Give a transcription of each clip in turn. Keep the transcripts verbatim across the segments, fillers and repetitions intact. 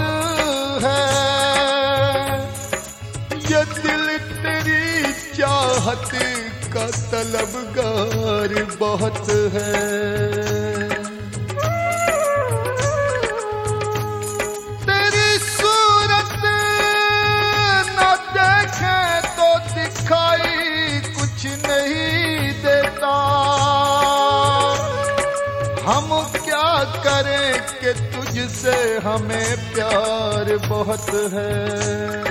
है, ये दिल तेरी चाहत का तलबगार बहुत है। तेरी सूरत न देखे तो दिखाई कुछ नहीं देता, हम क्या करें कि तुझसे हमें प्यार बहुत है।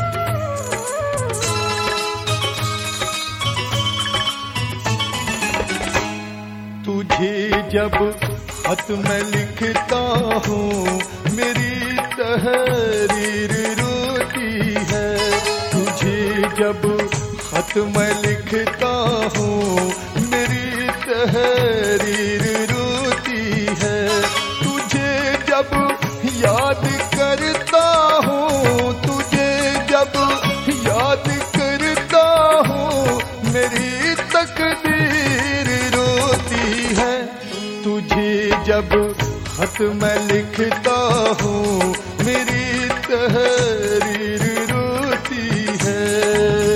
तुझे जब खत मैं लिखता हूँ मेरी तहरीर रोती है, तुझे जब खत मैं लिखता हूँ मेरी तहरीर रोती है। तुझे जब याद करता हूँ, तुझे जब याद करता हूँ मेरी तकदीर रोती है। तुझे जब खत मैं लिखता हूँ मेरी तहरीर रोती है।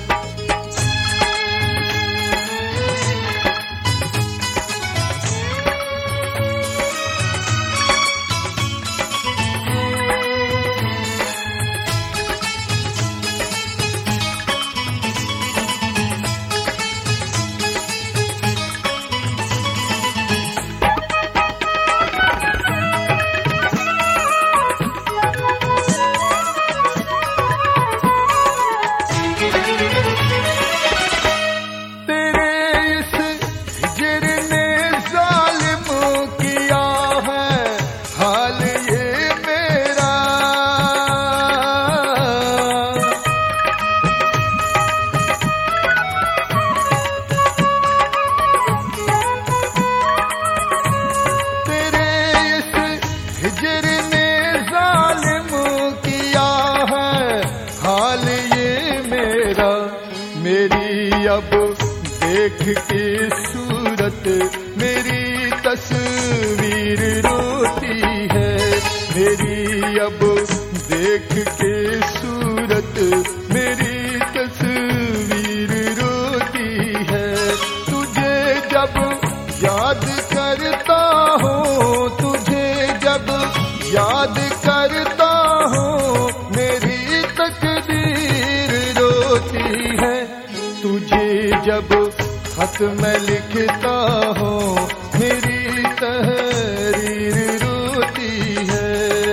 मेरी अब देख के सूरत मेरी तस्वीर रोती है, मेरी अब देख के सूरत मेरी तस्वीर रोती है। तुझे जब याद करता हूँ, तुझे जब याद करता हूँ मेरी तकदीर रोती है। तुझे जब खत मैं लिखता हूँ मेरी तहरीर रोती है।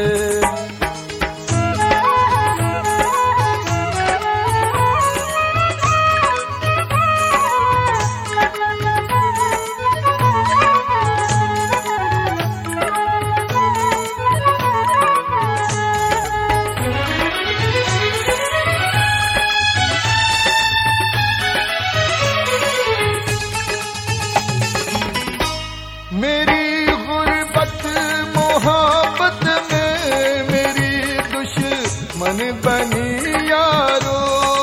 मेरी गुर्बत मोहब्बत में मेरी दुश्मन बनी यारो,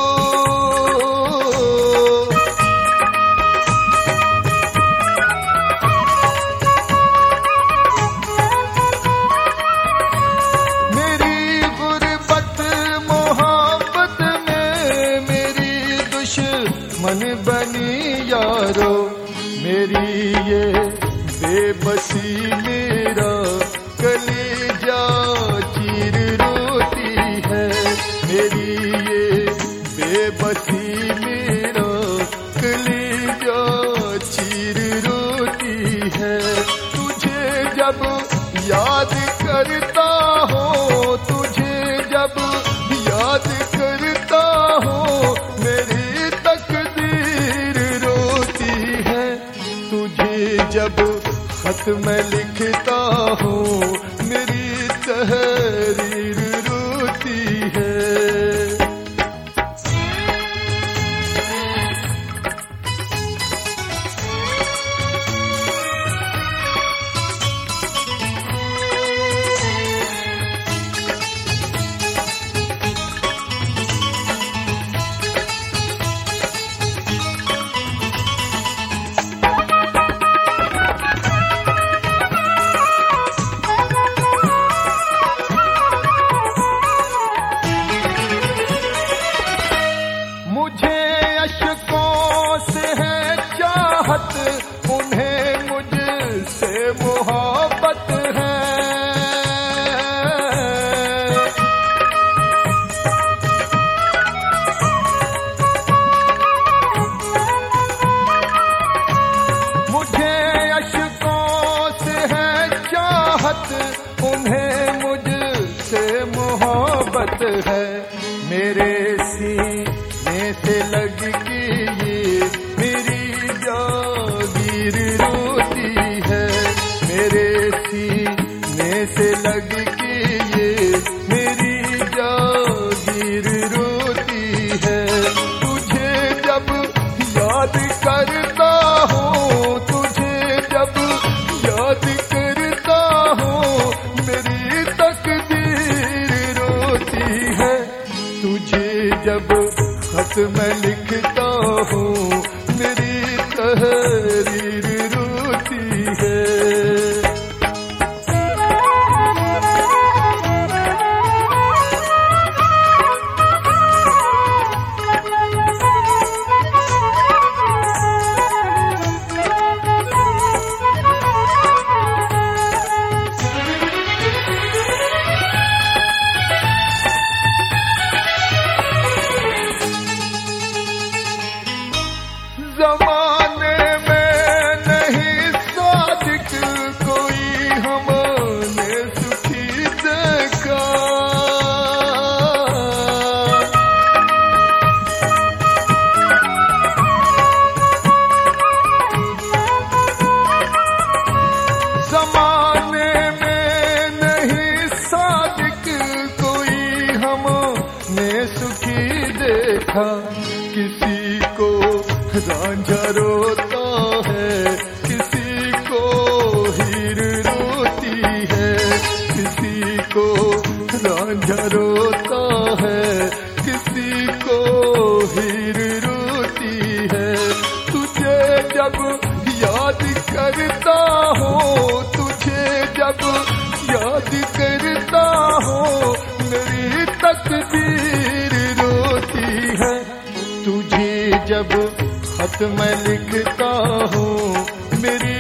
मेरी गुर्बत मोहब्बत में मेरी दुश्मन बनी यारो। मेरी ये बेबसी मेरा कलेजा चीर रोती है, मेरी ये बेबसी मेरा कलेजा चीर रोती है। तुझे जब याद करता हूँ, तुझे जब याद करता हूँ मेरी तकदीर रोती है। तुझे जब खत मैं लिखता हूँ मेरी तहरीर रोती है। मोहब्बत है। मेरे सीने से लग के ये मेरी जागीर रोती है। मेरे सीने से लग के ये मेरी जागीर रोती है। तुझे जब याद करता हूँ, तुझे जब याद करता हूँ, मेरी तकदीर रोती है। तुझे जब खत मैं लिखता हूँ, मेरी तहरीर रोती है। ज़माने में नहीं सादिक कोई हमने सुखी देखा। ज़माने में नहीं सादिक कोई हमने सुखी देखा। किसी को रांझा रोता है, किसी को हीर रोती है। किसी को रांझा रोता है, किसी को हीर रोती है। तुझे जब याद करता हूँ, तुझे जब याद करता हूँ, मेरी तकदीर रोती है। तुझे जब खत मैं लिखता हूँ, मेरी